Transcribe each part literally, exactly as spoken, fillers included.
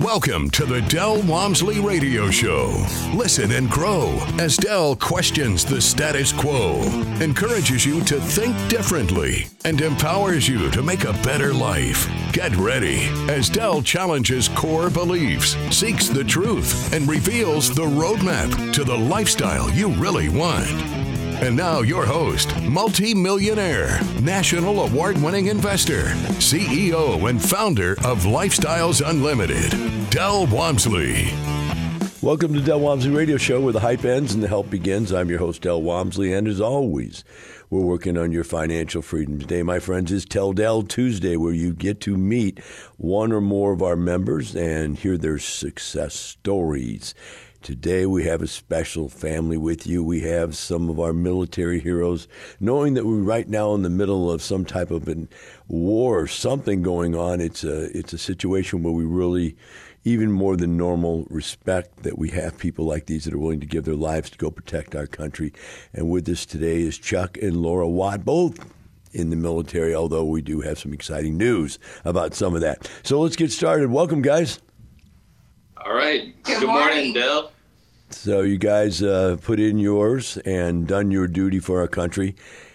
Welcome to the Del Walmsley Radio Show. Listen and grow as Del questions the status quo, encourages you to think differently, and empowers you to make a better life. Get ready as Del challenges core beliefs, seeks the truth, and reveals the roadmap to the lifestyle you really want. And now your host, multi-millionaire, national award-winning investor, C E O and founder of Lifestyles Unlimited, Del Walmsley. Welcome to Del Walmsley Radio Show, where the hype ends and the help begins. I'm your host, Del Walmsley, and as always, we're working on your financial freedom. Today, my friends, is Tell Del Tuesday, where you get to meet one or more of our members and hear their success stories. Today, we have a special family with you. We have some of our military heroes, knowing that we're right now in the middle of some type of a war or something going on. It's a, it's a situation where we really, even more than normal, respect that we have people like these that are willing to give their lives to go protect our country. And with us today is Chuck and Laura Watt, both in the military, although we do have some exciting news about some of that. So let's get started. Welcome, guys. All right. Good, Good morning, morning, Del. So you guys uh, put in yours and done your duty for our country.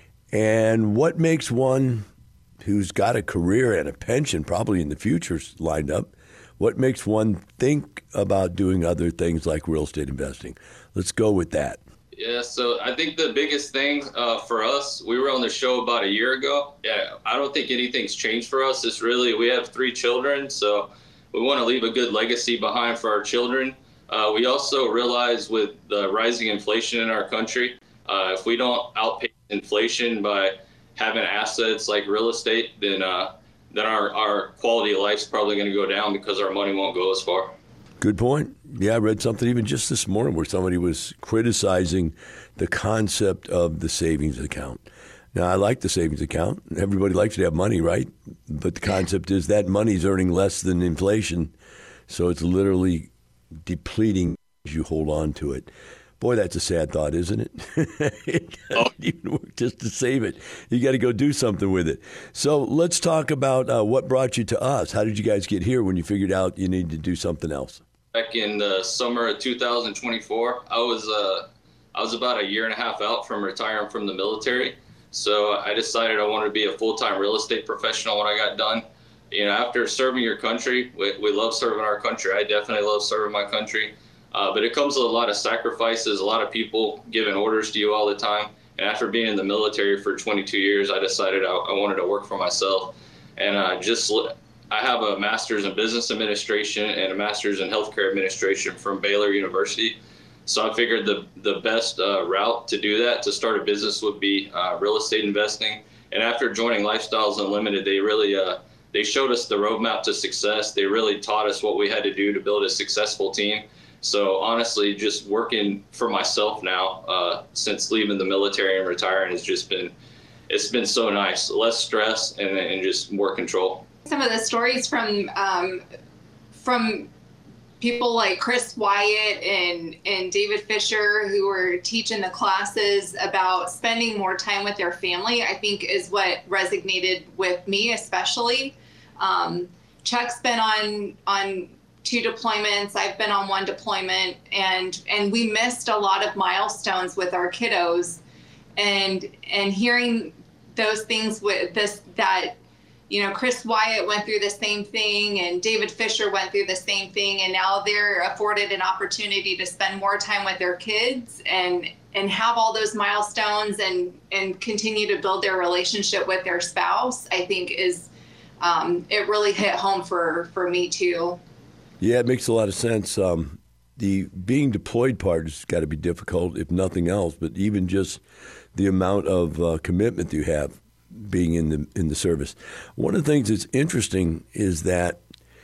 And what makes one who's got a career and a pension probably in the future lined up, what makes one think about doing other things like real estate investing? Let's go with that. Yeah, so I think the biggest thing uh, for us, we were on the show about a year ago. Yeah, I don't think anything's changed for us. It's really, we have three children, so we want to leave a good legacy behind for our children. Uh, we also realize with the rising inflation in our country, uh, if we don't outpace inflation by having assets like real estate, then uh, then our, our quality of life is probably going to go down because our money won't go as far. Good point. Yeah, I read something even just this morning where somebody was criticizing the concept of the savings account. Now, I like the savings account. Everybody likes to have money, right? But the concept is that money's earning less than inflation, so it's literally depleting as you hold on to it. Boy, that's a sad thought, isn't it? It doesn't even work just to save it. You got to go do something with it. So let's talk about uh, what brought you to us. How did you guys get here when you figured out you needed to do something else? Back in the summer of two thousand twenty-four, I was uh, I was about a year and a half out from retiring from the military. So I decided I wanted to be a full-time real estate professional when I got done. You know, after serving your country, we, we love serving our country. I definitely love serving my country. Uh, but it comes with a lot of sacrifices, a lot of people giving orders to you all the time. And after being in the military for twenty-two years, I decided I, I wanted to work for myself. And uh, just I have a master's in business administration and a master's in healthcare administration from Baylor University. So I figured the, the best uh, route to do that, to start a business, would be uh, real estate investing. And after joining Lifestyles Unlimited, they really uh, they showed us the roadmap to success. They really taught us what we had to do to build a successful team. So honestly, just working for myself now, uh, since leaving the military and retiring, has just been, it's been so nice. Less stress and, and just more control. Some of the stories from um, from people like Chris Wyatt and, and David Fisher, who were teaching the classes about spending more time with their family, I think is what resonated with me especially. Um, Chuck's been on on two deployments. I've been on one deployment, and and we missed a lot of milestones with our kiddos, and and hearing those things with this that, you know, Chris Wyatt went through the same thing and David Fisher went through the same thing, and now they're afforded an opportunity to spend more time with their kids and and have all those milestones and and continue to build their relationship with their spouse. I think is um, it really hit home for for me too. Yeah, it makes a lot of sense. Um, the being deployed part has got to be difficult, if nothing else, but even just the amount of uh, commitment you have being in the in the service. One of the things that's interesting is that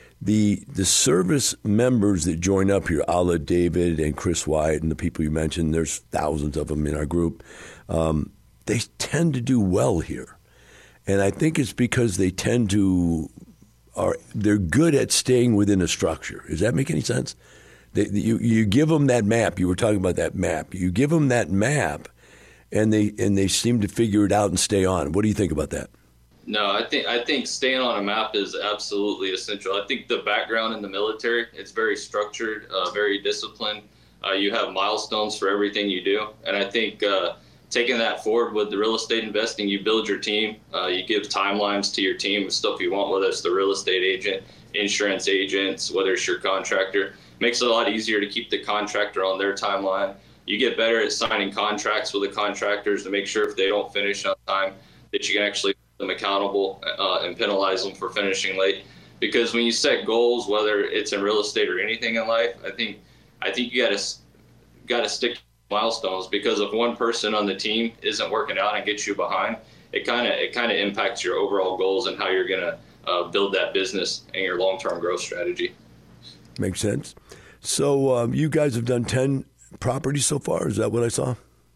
the the service members that join up here, a la David and Chris Wyatt and the people you mentioned, there's thousands of them in our group, um, they tend to do well here. And I think it's because they tend to are they're good at staying within a structure. Does that make any sense? They, you you give them that map. You were talking about that map. You give them that map, and they and they seem to figure it out and stay on. What do you think about that? No, I think I think staying on a map is absolutely essential. I think the background in the military, it's very structured, uh, very disciplined. Uh, you have milestones for everything you do, and I think uh, taking that forward with the real estate investing, you build your team, uh, you give timelines to your team of stuff you want, whether it's the real estate agent, insurance agents, whether it's your contractor. Makes it a lot easier to keep the contractor on their timeline. You get better at signing contracts with the contractors to make sure if they don't finish on time that you can actually hold them accountable uh, and penalize them for finishing late. Because when you set goals, whether it's in real estate or anything in life, I think I think you got to got to stick to milestones, because if one person on the team isn't working out and gets you behind, it kind of it kind of impacts your overall goals and how you're going to uh, build that business and your long-term growth strategy. Makes sense. So um, you guys have done ten properties so far. Is that what I saw?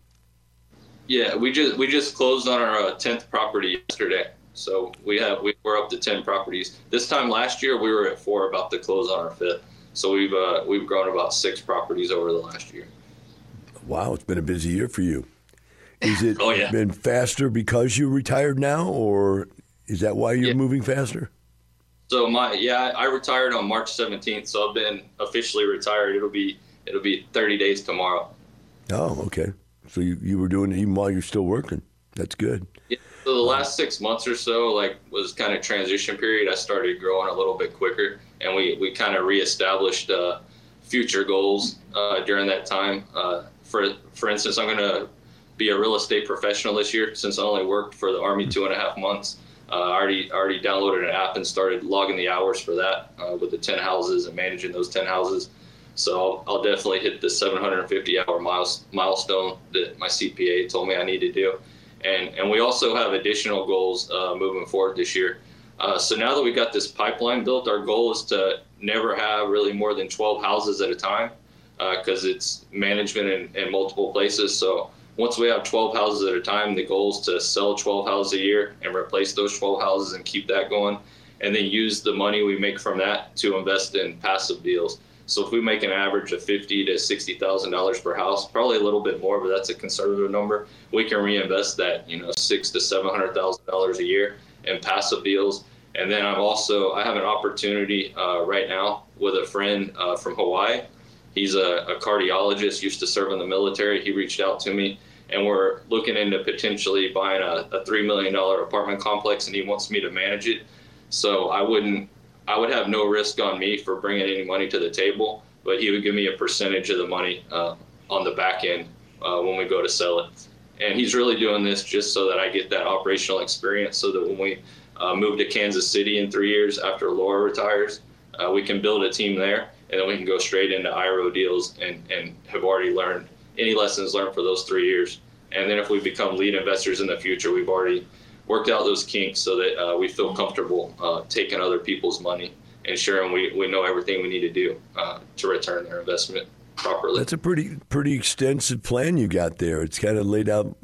Yeah, we just we just closed on our uh, tenth property yesterday. So we have we, we're up to ten properties. This time last year we were at four, about to close on our fifth. So we've uh, we've grown about six properties over the last year. Wow, it's been a busy year for you. Is it oh, yeah. been faster because you're retired now, or is that why you're yeah. moving faster? So my yeah, I retired on March seventeenth. So I've been officially retired. It'll be it'll be thirty days tomorrow. Oh, okay. So you, you were doing it even while you're still working. That's good. Yeah. So the last six months or so, like, was kind of transition period. I started growing a little bit quicker, and we, we kind of reestablished uh, future goals uh, during that time. Uh, for for instance, I'm going to be a real estate professional this year, since I only worked for the Army two and a half months. Uh, I already already downloaded an app and started logging the hours for that uh, with the ten houses and managing those ten houses. So I'll, I'll definitely hit the seven hundred fifty hour miles, milestone that my C P A told me I need to do. And and we also have additional goals uh, moving forward this year. Uh, so now that we got this pipeline built, our goal is to never have really more than twelve houses at a time, because uh, it's management in, in multiple places. So once we have twelve houses at a time, the goal is to sell twelve houses a year and replace those twelve houses and keep that going, and then use the money we make from that to invest in passive deals. So if we make an average of fifty to sixty thousand dollars per house, probably a little bit more, but that's a conservative number, we can reinvest that, you know, six to seven hundred thousand dollars a year in passive deals. And then I'm also I have an opportunity uh, right now with a friend uh, from Hawaii. He's a, a cardiologist, used to serve in the military. He reached out to me, and we're looking into potentially buying a, a three million dollar apartment complex, and he wants me to manage it. So I wouldn't. I would have no risk on me for bringing any money to the table, but he would give me a percentage of the money uh, on the back end uh, when we go to sell it. And he's really doing this just so that I get that operational experience, so that when we uh, move to Kansas City in three years after Laura retires, uh, we can build a team there, and then we can go straight into I R O deals and, and have already learned any lessons learned for those three years. And then if we become lead investors in the future, we've already worked out those kinks so that uh, we feel comfortable uh, taking other people's money, ensuring we, we know everything we need to do uh, to return their investment properly. That's a pretty pretty extensive plan you got there. It's kind of laid out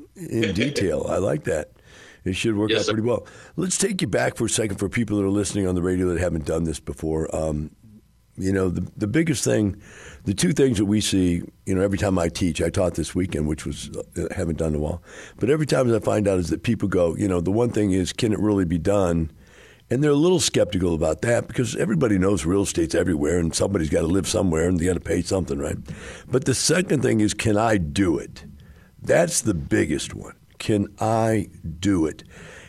in detail. I like that. It should work yes, out pretty well. Let's take you back for a second for people that are listening on the radio that haven't done this before. Um, you know, the the biggest thing, the two things that we see, you know, every time I teach, I taught this weekend, which was, uh, haven't done in a while, but every time I find out is that people go, you know, the one thing is, can it really be done? And they're a little skeptical about that, because everybody knows real estate's everywhere and somebody's got to live somewhere and they got to pay something, right? But the second thing is, can I do it? That's the biggest one. Can I do it?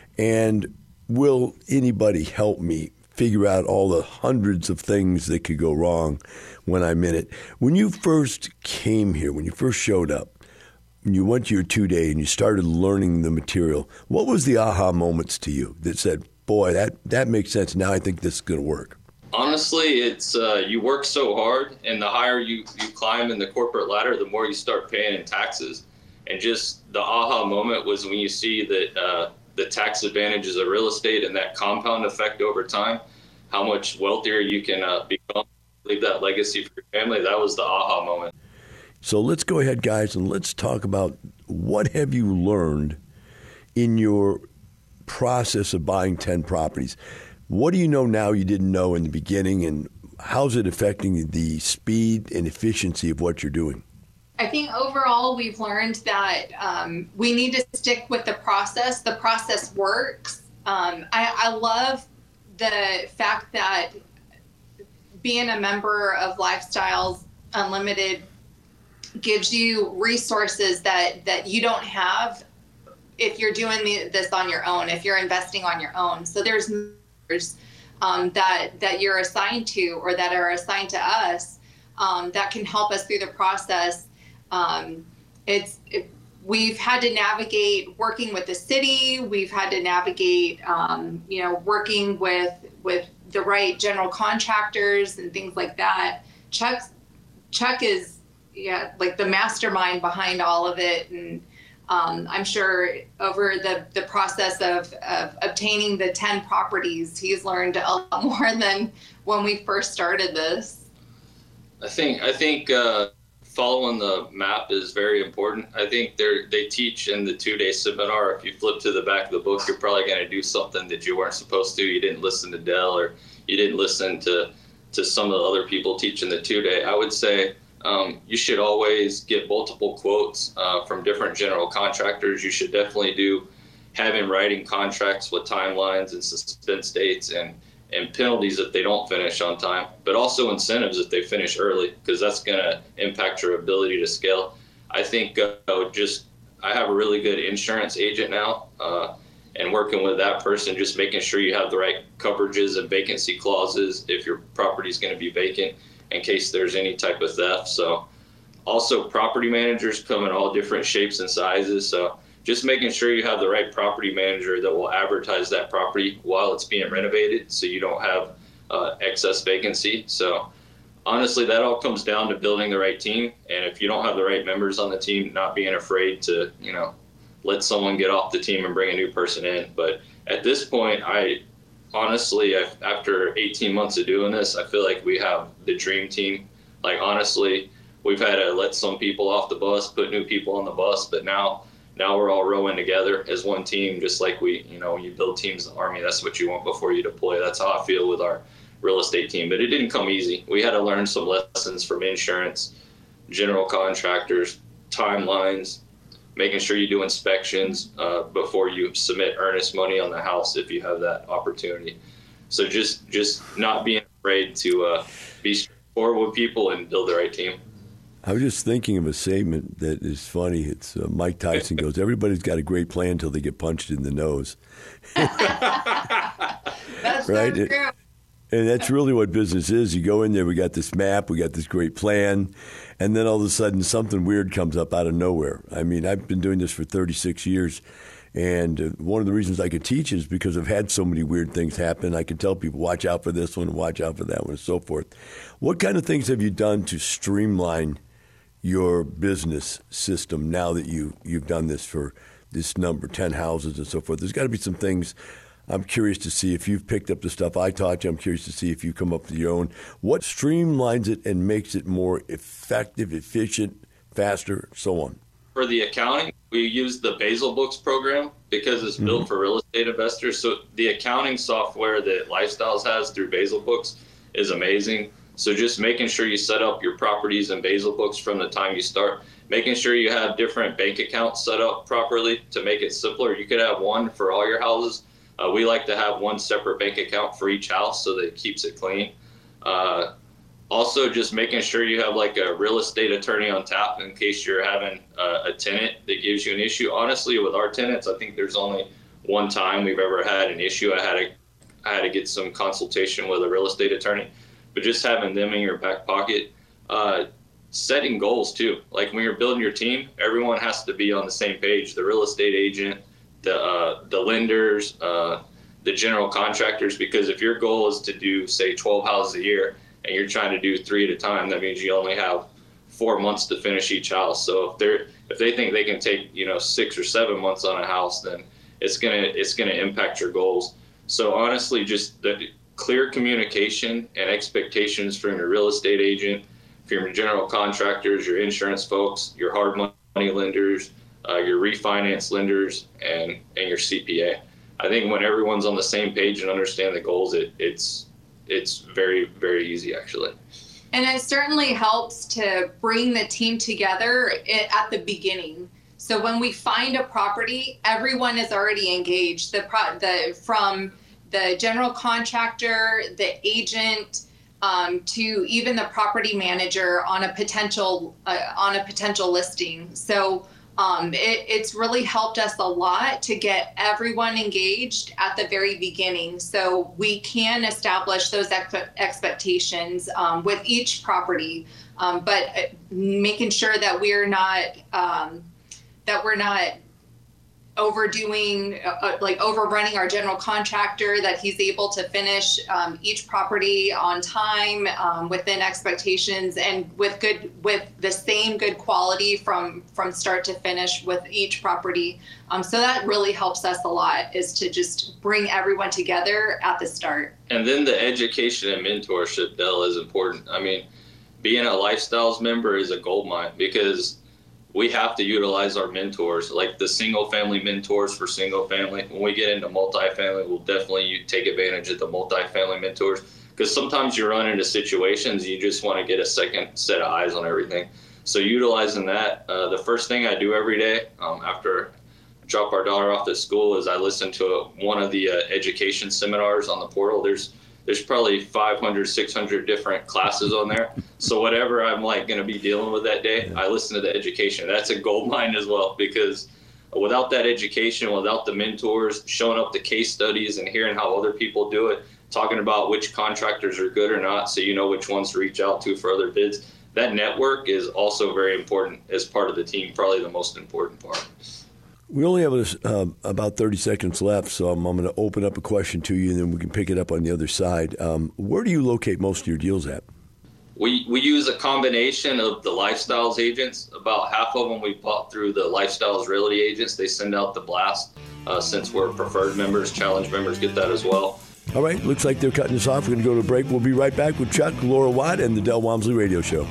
And will anybody help me figure out all the hundreds of things that could go wrong when I'm in it? When you first came here, when you first showed up, when you went to your two-day and you started learning the material, what was the aha moments to you that said, boy, that, that makes sense. Now I think this is going to work? Honestly, it's uh, you work so hard, and the higher you, you climb in the corporate ladder, the more you start paying in taxes. And just the aha moment was when you see that uh, the tax advantages of real estate and that compound effect over time, how much wealthier you can uh, become, leave that legacy for your family. That was the aha moment. So let's go ahead, guys, and let's talk about what have you learned in your process of buying ten properties. What do you know now you didn't know in the beginning, and how's it affecting the speed and efficiency of what you're doing? I think overall we've learned that um, we need to stick with the process. The process works. Um, I, I love the fact that being a member of Lifestyles Unlimited gives you resources that, that you don't have if you're doing the, this on your own, if you're investing on your own. So there's members um, that, that you're assigned to or that are assigned to us um, that can help us through the process. Um, it's it, we've had to navigate working with the city. We've had to navigate, um, you know, working with with the right general contractors and things like that. Chuck, Chuck is, yeah, like the mastermind behind all of it. And um, I'm sure over the, the process of, of obtaining the ten properties, he's learned a lot more than when we first started this. I think, I think, uh, following the map is very important. I think they they teach in the two-day seminar, if you flip to the back of the book, you're probably going to do something that you weren't supposed to. You didn't listen to Dell, or you didn't listen to, to some of the other people teaching the two-day. I would say um, you should always get multiple quotes uh, from different general contractors. You should definitely do have in writing contracts with timelines and suspense dates and and penalties if they don't finish on time, but also incentives if they finish early, because that's going to impact your ability to scale. I think uh, just I have a really good insurance agent now, uh, and working with that person, just making sure you have the right coverages and vacancy clauses if your property is going to be vacant in case there's any type of theft. So also property managers come in all different shapes and sizes. So just making sure you have the right property manager that will advertise that property while it's being renovated, so you don't have uh, excess vacancy. So honestly, that all comes down to building the right team. And if you don't have the right members on the team, not being afraid to, you know, let someone get off the team and bring a new person in. But at this point, I honestly, I, after eighteen months of doing this, I feel like we have the dream team. Like, honestly, we've had to let some people off the bus, put new people on the bus, but now Now we're all rowing together as one team, just like we, you know, when you build teams in the Army, that's what you want before you deploy. That's how I feel with our real estate team. But it didn't come easy. We had to learn some lessons from insurance, general contractors, timelines, making sure you do inspections uh, before you submit earnest money on the house if you have that opportunity. So just just not being afraid to uh, be straightforward with people and build the right team. I was just thinking of a statement that is funny. It's uh, Mike Tyson goes, "Everybody's got a great plan until they get punched in the nose." That's right? so true. It, and that's really what business is. You go in there, we got this map, we got this great plan, and then all of a sudden something weird comes up out of nowhere. I mean, I've been doing this for thirty-six years, and uh, one of the reasons I can teach is because I've had so many weird things happen. I can tell people, watch out for this one, watch out for that one, and so forth. What kind of things have you done to streamline your business system now that you, you've done this for this number, ten houses and so forth? There's got to be some things. I'm curious to see if you've picked up the stuff I taught you. I'm curious to see if you come up with your own. What streamlines it and makes it more effective, efficient, faster, so on? For the accounting, we use the Basil Books program because it's built mm-hmm. for real estate investors. So the accounting software that Lifestyles has through Basil Books is amazing. So just making sure you set up your properties in Basil Books from the time you start, making sure you have different bank accounts set up properly to make it simpler. You could have one for all your houses. Uh, we like to have one separate bank account for each house so that it keeps it clean. Uh, also, just making sure you have like a real estate attorney on tap in case you're having uh, a tenant that gives you an issue. Honestly, with our tenants, I think there's only one time we've ever had an issue. I had to, I had to get some consultation with a real estate attorney. But just having them in your back pocket, uh, setting goals too. Like when you're building your team, everyone has to be on the same page. The real estate agent, the uh, the lenders, uh, the general contractors. Because if your goal is to do, say, twelve houses a year, and you're trying to do three at a time, that means you only have four months to finish each house. So if they're if they think they can take, you know, six or seven months on a house, then it's gonna it's gonna impact your goals. So honestly, just the clear communication and expectations from your real estate agent, from your general contractors, your insurance folks, your hard money lenders, uh, your refinance lenders, and, and your C P A. I think when everyone's on the same page and understand the goals, it, it's it's very, very easy, actually. And it certainly helps to bring the team together at the beginning So when we find a property, everyone is already engaged. The pro, the from the general contractor, the agent, um, to even the property manager on a potential uh, on a potential listing. So um, it, it's really helped us a lot to get everyone engaged at the very beginning, so we can establish those ex- expectations um, with each property, um, but making sure that we're not um, that we're not overdoing, uh, like overrunning our general contractor, that he's able to finish um, each property on time, um, within expectations, and with good, with the same good quality from from start to finish with each property. Um, so that really helps us a lot, is to just bring everyone together at the start. And then the education and mentorship, Dell, is important. I mean, being a Lifestyles member is a goldmine, because we have to utilize our mentors, like the single family mentors for single family. When we get into multifamily, we'll definitely take advantage of the multifamily mentors, because sometimes you run into situations you just want to get a second set of eyes on everything. So utilizing that, uh, the first thing I do every day um, after I drop our daughter off at school is I listen to a, one of the uh, education seminars on the portal. There's There's probably five hundred, six hundred different classes on there. So whatever I'm like going to be dealing with that day, I listen to the education. That's a gold mine as well, because without that education, without the mentors, showing up the case studies and hearing how other people do it, talking about which contractors are good or not, so you know which ones to reach out to for other bids, that network is also very important as part of the team, probably the most important part. We only have uh, about thirty seconds left, so I'm, I'm going to open up a question to you, and then we can pick it up on the other side. Um, where do you locate most of your deals at? We we use a combination of the Lifestyles agents. About half of them we bought through the Lifestyles Realty agents. They send out the blast. Uh, since we're preferred members, challenge members get that as well. All right, looks like they're cutting us off. We're going to go to a break. We'll be right back with Chuck, Laura Watt, and the Del Walmsley Radio Show.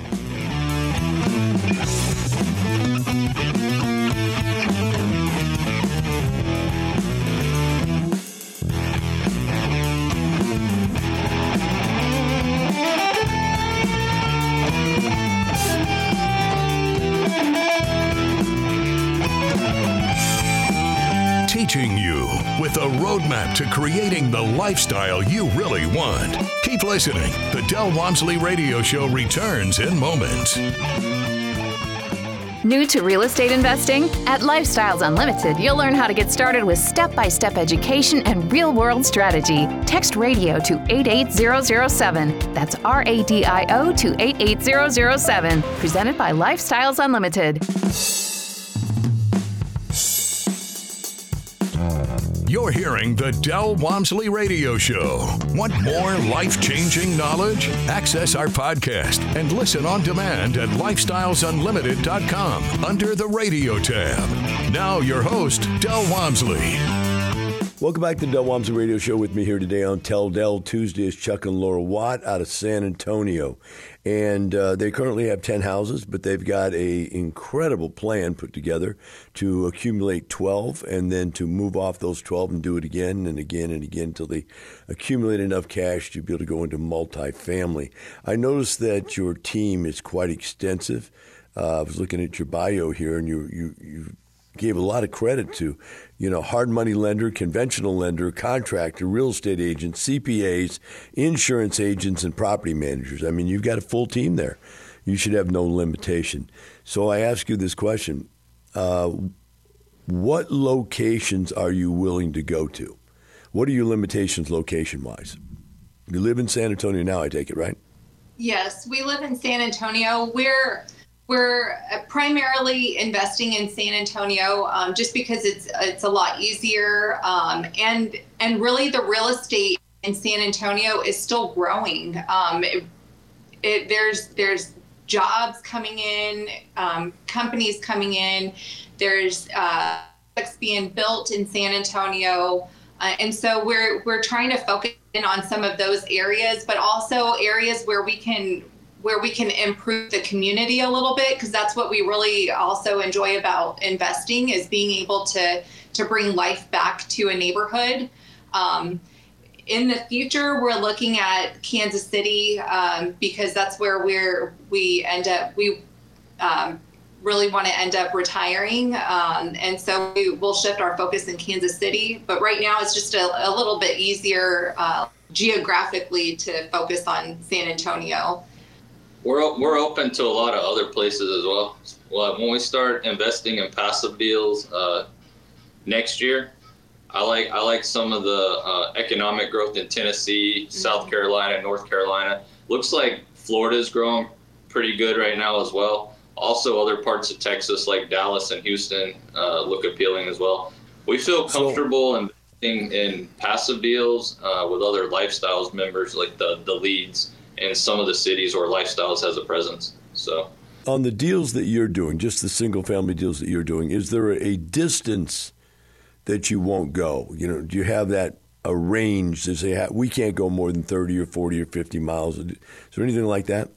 Teaching you with a roadmap to creating the lifestyle you really want. Keep listening. The Del Walmsley Radio Show returns in moments. New to real estate investing? At Lifestyles Unlimited, you'll learn how to get started with step-by-step education and real-world strategy. Text radio to eight eight zero zero seven. That's R A D I O to eight eight zero zero seven. Presented by Lifestyles Unlimited. You're hearing the Del Walmsley Radio Show. Want more life-changing knowledge? Access our podcast and listen on demand at lifestyles unlimited dot com under the radio tab. Now your host, Del Walmsley. Welcome back to the Del Walmsley Radio Show. With me here today on Tell Del Tuesday is Chuck and Laura Watt out of San Antonio. And uh, they currently have ten houses, but they've got a incredible plan put together to accumulate twelve and then to move off those twelve and do it again and again and again until they accumulate enough cash to be able to go into multifamily. I noticed that your team is quite extensive. Uh, I was looking at your bio here, and you you you gave a lot of credit to, you know, hard money lender, conventional lender, contractor, real estate agents, C P As, insurance agents, and property managers. I mean, you've got a full team there. You should have no limitation. So I ask you this question. Uh, what locations are you willing to go to? What are your limitations location-wise? You live in San Antonio now, I take it, right? Yes, we live in San Antonio. We're We're primarily investing in San Antonio um, just because it's it's a lot easier, um, and and really the real estate in San Antonio is still growing. Um, it, it, there's there's jobs coming in, um, companies coming in. There's uh, products being built in San Antonio, uh, and so we're we're trying to focus in on some of those areas, but also areas where we can. where we can improve the community a little bit, because that's what we really also enjoy about investing, is being able to to bring life back to a neighborhood. Um, in the future, we're looking at Kansas City um, because that's where we're we end up we um, really want to end up retiring. Um, and so we will shift our focus in Kansas City. But right now it's just a, a little bit easier uh, geographically to focus on San Antonio. We're, we're open to a lot of other places as well. Well, when we start investing in passive deals uh, next year, I like I like some of the uh, economic growth in Tennessee, mm-hmm. South Carolina, North Carolina. Looks like Florida's growing pretty good right now as well. Also, other parts of Texas like Dallas and Houston uh, look appealing as well. We feel comfortable so, investing in passive deals uh, with other Lifestyles members like the, the leads in some of the cities where Lifestyles has a presence. So, on the deals that you're doing, just the single family deals that you're doing, is there a distance that you won't go? You know, do you have that a range to say we can't go more than thirty or forty or fifty miles? Is there anything like that?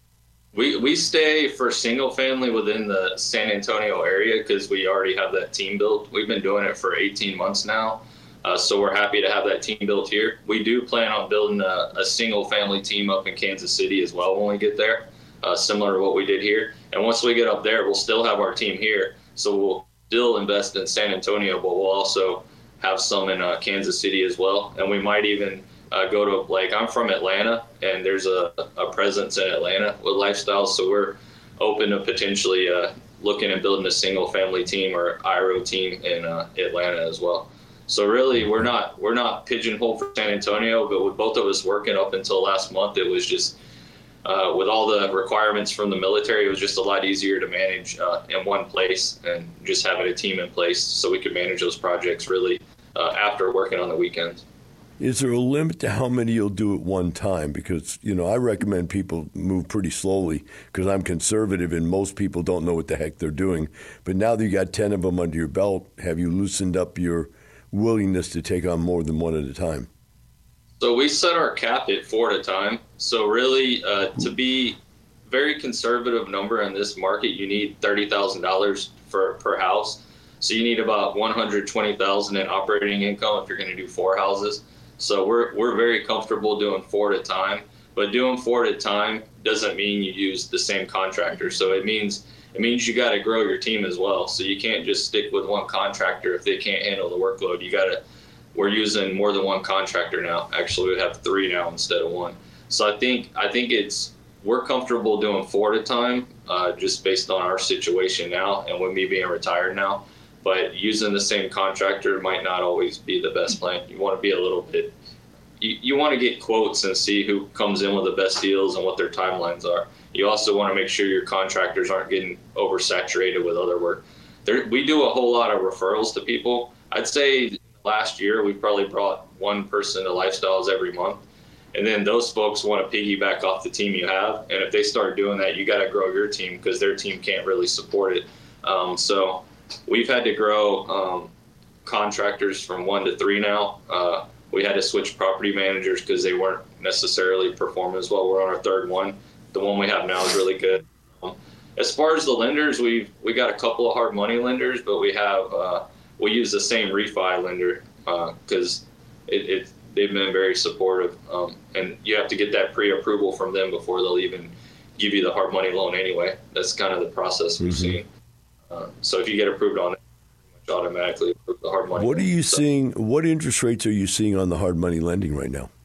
We we stay for single family within the San Antonio area because we already have that team built. We've been doing it for eighteen months now, uh, so we're happy to have that team built here. We do plan on building a, a single family team up in Kansas City as well when we get there, uh, similar to what we did here. And once we get up there, we'll still have our team here, so we'll still invest in San Antonio, but we'll also have some in uh, Kansas City as well. And we might even Uh, go to, like, I'm from Atlanta, and there's a, a presence in Atlanta with Lifestyles, so we're open to potentially uh, looking at building a single-family team or I R O team in uh, Atlanta as well. So really, we're not we're not pigeonholed for San Antonio, but with both of us working up until last month, it was just, uh, with all the requirements from the military, it was just a lot easier to manage uh, in one place and just having a team in place so we could manage those projects really uh, after working on the weekends. Is there a limit to how many you'll do at one time? Because, you know, I recommend people move pretty slowly because I'm conservative and most people don't know what the heck they're doing. But now that you got ten of them under your belt, have you loosened up your willingness to take on more than one at a time? So we set our cap at four at a time. So really, uh, to be very conservative number in this market, you need thirty thousand dollars for per house. So you need about one hundred twenty thousand dollars in operating income if you're going to do four houses. So we're we're very comfortable doing four at a time, but doing four at a time doesn't mean you use the same contractor. So it means it means you got to grow your team as well. So you can't just stick with one contractor if they can't handle the workload. You got to. We're using more than one contractor now. Actually, we have three now instead of one. So I think I think it's we're comfortable doing four at a time, uh, just based on our situation now and with me being retired now. But using the same contractor might not always be the best plan. You want to be a little bit, you, you want to get quotes and see who comes in with the best deals and what their timelines are. You also want to make sure your contractors aren't getting oversaturated with other work. There, we do a whole lot of referrals to people. I'd say last year we probably brought one person to Lifestyles every month. And then those folks want to piggyback off the team you have. And if they start doing that, you got to grow your team because their team can't really support it. Um, so we've had to grow um, contractors from one to three now. Uh, we had to switch property managers because they weren't necessarily performing as well. We're on our third one. The one we have now is really good. Um, as far as the lenders, we've we got a couple of hard money lenders, but we have uh, we use the same refi lender because uh, it, it they've been very supportive. Um, and you have to get that pre-approval from them before they'll even give you the hard money loan anyway. That's kind of the process we've mm-hmm. seen. Uh, so if you get approved on it, you automatically approve the hard money. What are you so, seeing? What interest rates are you seeing on the hard money lending right now?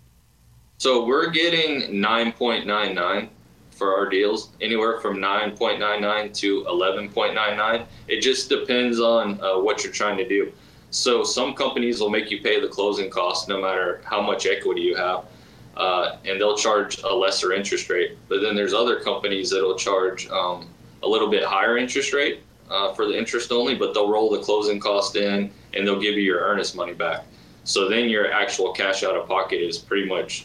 So we're getting nine point nine nine for our deals, anywhere from nine point nine nine to eleven point nine nine. It just depends on uh, what you're trying to do. So some companies will make you pay the closing costs no matter how much equity you have, uh, and they'll charge a lesser interest rate. But then there's other companies that'll charge um, a little bit higher interest rate. Uh, for the interest only, but they'll roll the closing cost in and they'll give you your earnest money back. So then your actual cash out of pocket is pretty much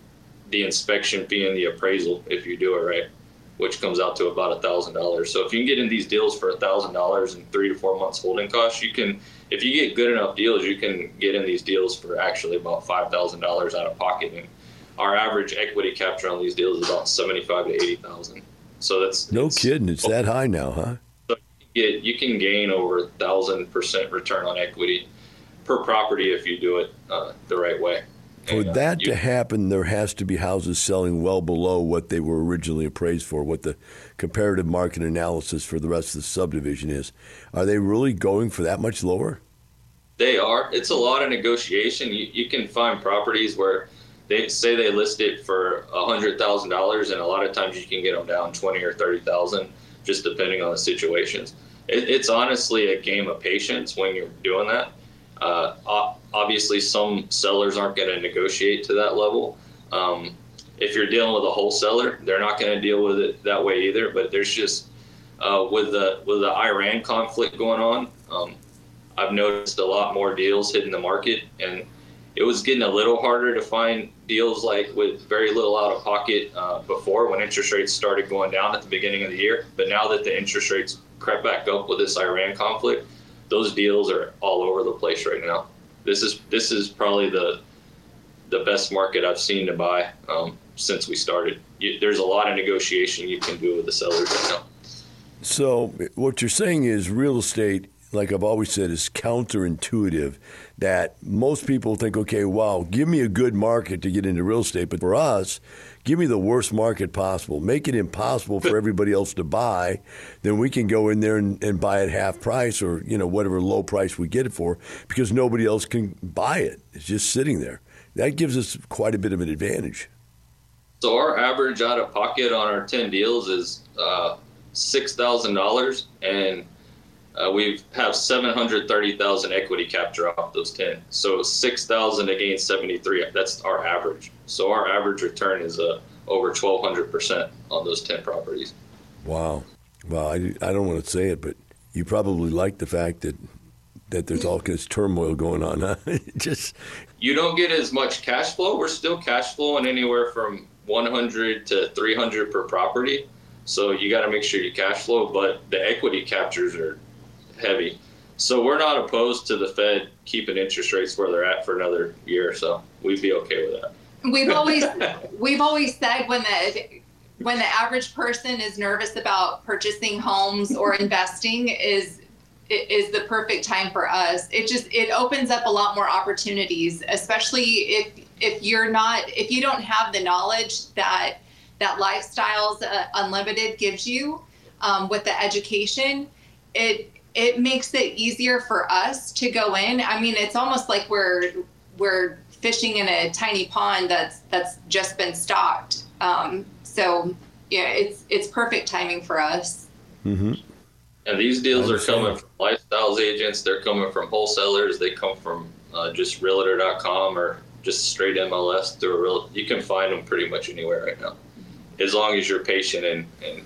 the inspection fee and the appraisal if you do it right, which comes out to about a thousand dollars. So if you can get in these deals for a thousand dollars and three to four months holding costs, you can, if you get good enough deals, you can get in these deals for actually about five thousand dollars out of pocket. And our average equity capture on these deals is about seventy-five to eighty thousand. So that's no kidding. It's that high now, huh? Get, you can gain over a thousand percent return on equity per property if you do it uh, the right way. For And, uh, that you- to happen, there has to be houses selling well below what they were originally appraised for, what the comparative market analysis for the rest of the subdivision is. Are they really going for that much lower? They are. It's a lot of negotiation. You, you can find properties where they say they list it for a hundred thousand dollars, and a lot of times you can get them down twenty or thirty thousand, just depending on the situations. It, it's honestly a game of patience when you're doing that. Uh, obviously, some sellers aren't going to negotiate to that level. Um, if you're dealing with a wholesaler, they're not going to deal with it that way either. But there's just uh, with the with the Iran conflict going on. Um, I've noticed a lot more deals hitting the market, and it was getting a little harder to find deals like with very little out of pocket uh, before when interest rates started going down at the beginning of the year. But now that the interest rates crept back up with this Iran conflict, those deals are all over the place right now. This is this is probably the the best market I've seen to buy um, since we started. You, there's a lot of negotiation you can do with the sellers right now. So what you're saying is real estate, like I've always said, is counterintuitive, that most people think, okay, wow, give me a good market to get into real estate. But for us, give me the worst market possible. Make it impossible for everybody else to buy. Then we can go in there and, and buy at half price or, you know, whatever low price we get it for, because nobody else can buy it. It's just sitting there. That gives us quite a bit of an advantage. So our average out of pocket on our ten deals is uh, six thousand dollars, and Uh, we have seven hundred thirty thousand equity capture off those ten. So six thousand against seventy-three, that's our average. So our average return is uh, over twelve hundred percent on those ten properties. Wow. Well, I, I don't want to say it, but you probably like the fact that that there's all this turmoil going on, huh? Just You don't get as much cash flow. We're still cash flowing anywhere from one hundred to three hundred per property. So you got to make sure you cash flow, but the equity captures are heavy. So we're not opposed to the Fed keeping interest rates where they're at for another year or so. We'd be okay with that. We've always we've always said when the when the average person is nervous about purchasing homes or investing is is the perfect time for us. It just it opens up a lot more opportunities, especially if if you're not if you don't have the knowledge that that Lifestyles uh, Unlimited gives you um, with the education. It it makes it easier for us to go in. I mean, it's almost like we're we're fishing in a tiny pond that's that's just been stocked. Um, so yeah, it's it's perfect timing for us. mm-hmm. And these deals are coming from Lifestyles agents. They're coming from wholesalers. They come from uh, just realtor dot com or just straight M L S through a real. You can find them pretty much anywhere right now, as long as you're patient and and,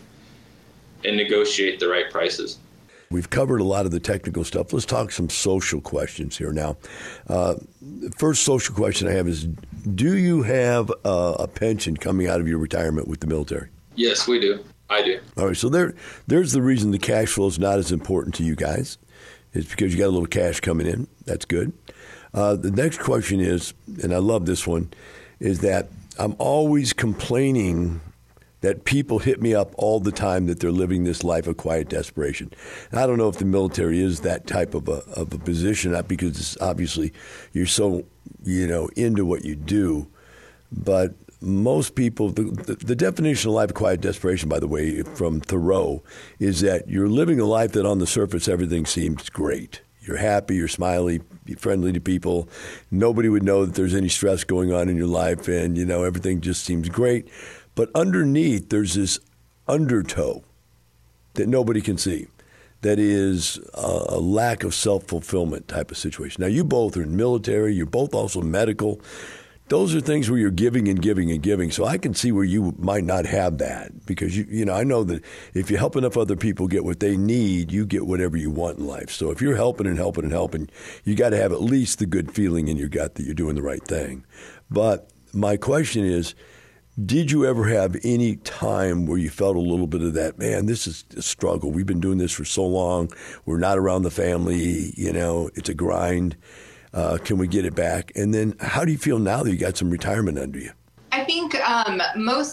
and negotiate the right prices. We've covered a lot of the technical stuff. Let's talk some social questions here now. Uh, the first social question I have is, do you have uh, a pension coming out of your retirement with the military? Yes, we do. I do. All right, so there, there's the reason the cash flow is not as important to you guys. It's because you got a little cash coming in. That's good. Uh, the next question is, and I love this one, is that I'm always complaining that people hit me up all the time that they're living this life of quiet desperation. And I don't know if the military is that type of a of a position, not because it's obviously you're so, you know, into what you do, but most people, the, the, the definition of life of quiet desperation, by the way, from Thoreau, is that you're living a life that on the surface everything seems great. You're happy, you're smiley, you're friendly to people. Nobody would know that there's any stress going on in your life, and, you know, everything just seems great. But underneath, there's this undertow that nobody can see that is a, a lack of self-fulfillment type of situation. Now, you both are in military. You're both also medical. Those are things where you're giving and giving and giving. So I can see where you might not have that because, you you know, I know that if you help enough other people get what they need, you get whatever you want in life. So if you're helping and helping and helping, you got to have at least the good feeling in your gut that you're doing the right thing. But my question is, did you ever have any time where you felt a little bit of that, man, this is a struggle. We've been doing this for so long. We're not around the family. You know, it's a grind. Uh, can we get it back? And then how do you feel now that you got some retirement under you? I think um, most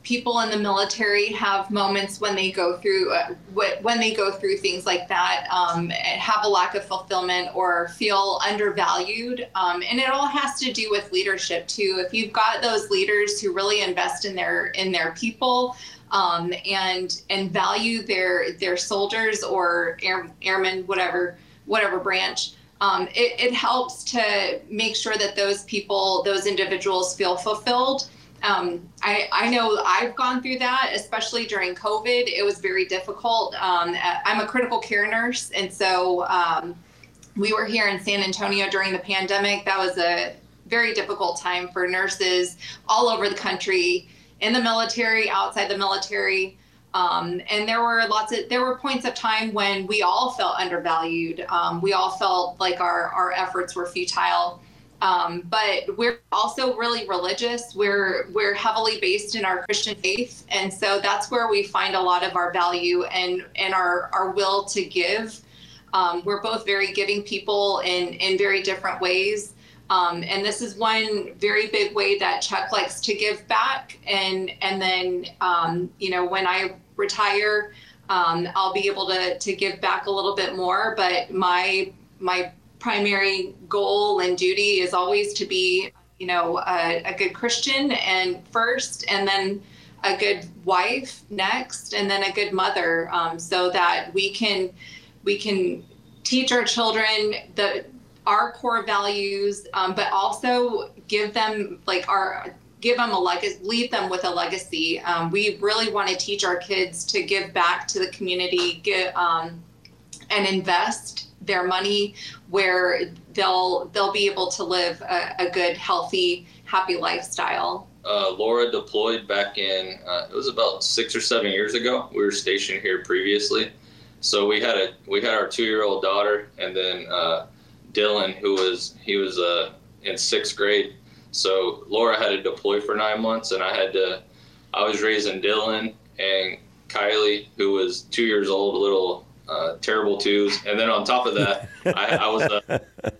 people in the military have moments when they go through uh, when they go through things like that, um, have a lack of fulfillment or feel undervalued. Um, and it all has to do with leadership too. If you've got those leaders who really invest in their in their people um, and and value their their soldiers or air, airmen, whatever whatever branch, um, it, it helps to make sure that those people, those individuals feel fulfilled. Um, I, I know I've gone through that, especially during COVID. It was very difficult. Um, I'm a critical care nurse, and so um, we were here in San Antonio during the pandemic. That was a very difficult time for nurses all over the country, in the military, outside the military. Um, and there were lots of, there were points of time when we all felt undervalued. Um, we all felt like our, our efforts were futile. Um, but we're also really religious. We're we're heavily based in our Christian faith. And so that's where we find a lot of our value and, and our, our will to give. Um, we're both very giving people in, in very different ways. Um, and this is one very big way that Chuck likes to give back. And and then, um, you know, when I retire, um, I'll be able to, to give back a little bit more. But my my primary goal and duty is always to be, you know, a, a good Christian and first, and then a good wife next, and then a good mother, um, so that we can we can teach our children the our core values, um, but also give them like our give them a legacy, leave them with a legacy. Um, we really want to teach our kids to give back to the community, get, um, and invest their money where they'll they'll be able to live a, a good, healthy, happy lifestyle. Uh, Laura deployed back in, uh, it was about six or seven years ago. We were stationed here previously. So we had a we had our two-year-old daughter, and then uh, Dylan, who was, he was uh, in sixth grade. So Laura had to deploy for nine months, and I had to, I was raising Dylan and Kylie, who was two years old, a little Uh, terrible twos, and then on top of that, I, I was a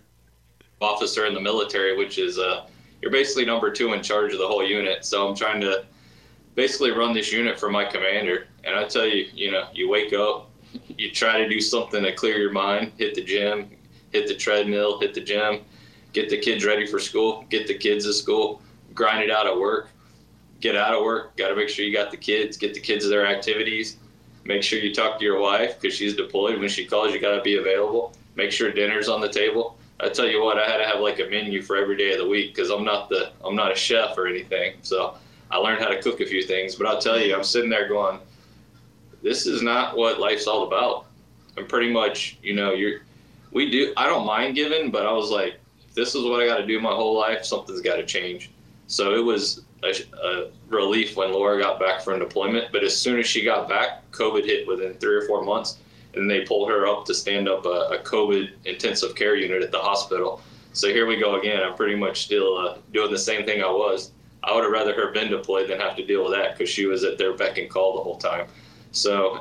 officer in the military, which is uh, you're basically number two in charge of the whole unit. So I'm trying to basically run this unit for my commander. And I tell you, you know, you wake up, you try to do something to clear your mind, hit the gym, hit the treadmill, hit the gym, get the kids ready for school, get the kids to school, grind it out at work, get out of work, got to make sure you got the kids, get the kids to their activities. Make sure you talk to your wife because she's deployed. When she calls, you got to be available. Make sure dinner's on the table. I tell you what, I had to have like a menu for every day of the week because I'm not the I'm not a chef or anything. So I learned how to cook a few things. But I'll tell you, I'm sitting there going, this is not what life's all about. I'm pretty much, you know, you're we do. I don't mind giving, but I was like, if this is what I got to do my whole life, something's got to change. So it was a, a relief when Laura got back from deployment. But as soon as she got back, COVID hit within three or four months, and they pulled her up to stand up a, a COVID intensive care unit at the hospital. So here we go again. I'm pretty much still uh, doing the same thing I was. I would have rather her been deployed than have to deal with that because she was at their beck and call the whole time. So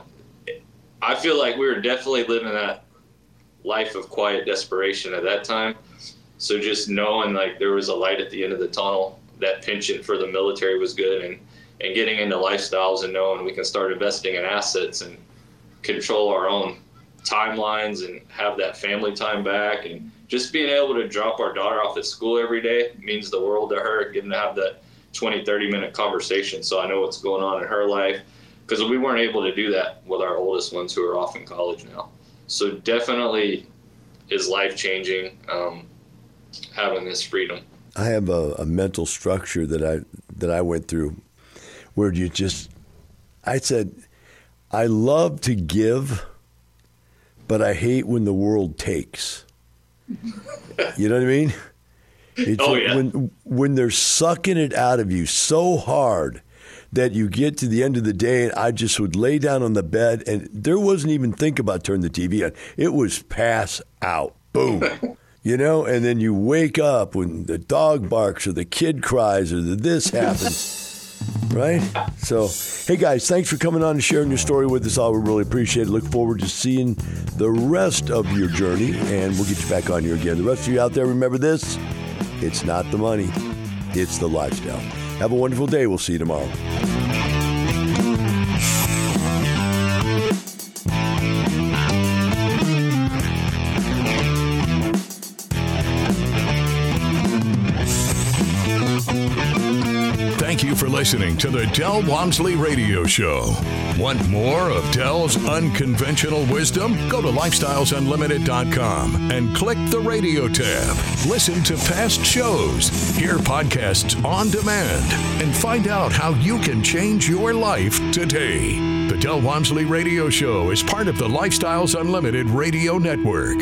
I feel like we were definitely living that life of quiet desperation at that time. So just knowing like there was a light at the end of the tunnel, that penchant for the military was good, and, and getting into lifestyles and knowing we can start investing in assets and control our own timelines and have that family time back, and just being able to drop our daughter off at school every day means the world to her, getting to have that twenty, thirty minute conversation so I know what's going on in her life, because we weren't able to do that with our oldest ones who are off in college now. So definitely is life-changing, um, having this freedom. I have a, a mental structure that I that I went through where you just, I said, I love to give, but I hate when the world takes. You know what I mean? It's oh, yeah. When, when they're sucking it out of you so hard that you get to the end of the day, and I just would lay down on the bed, and there wasn't even think about turning the T V on. It was pass out. Boom. You know, and then you wake up when the dog barks or the kid cries or the this happens, right? So, hey, guys, thanks for coming on and sharing your story with us all. We really appreciate it. Look forward to seeing the rest of your journey, and we'll get you back on here again. The rest of you out there, remember this, it's not the money, it's the lifestyle. Have a wonderful day. We'll see you tomorrow. Thank you for listening to the Del Walmsley Radio Show. Want more of Del's unconventional wisdom? Go to lifestyles unlimited dot com and click the radio tab. Listen to past shows, hear podcasts on demand, and find out how you can change your life today. The Del Walmsley Radio Show is part of the Lifestyles Unlimited Radio Network.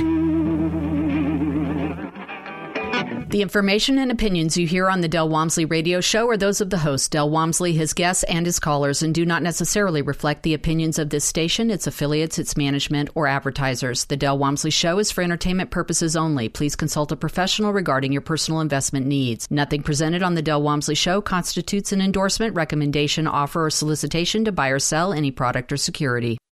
The information and opinions you hear on the Del Walmsley Radio Show are those of the host, Del Walmsley, his guests, and his callers, and do not necessarily reflect the opinions of this station, its affiliates, its management, or advertisers. The Del Walmsley Show is for entertainment purposes only. Please consult a professional regarding your personal investment needs. Nothing presented on the Del Walmsley Show constitutes an endorsement, recommendation, offer, or solicitation to buy or sell any product or security.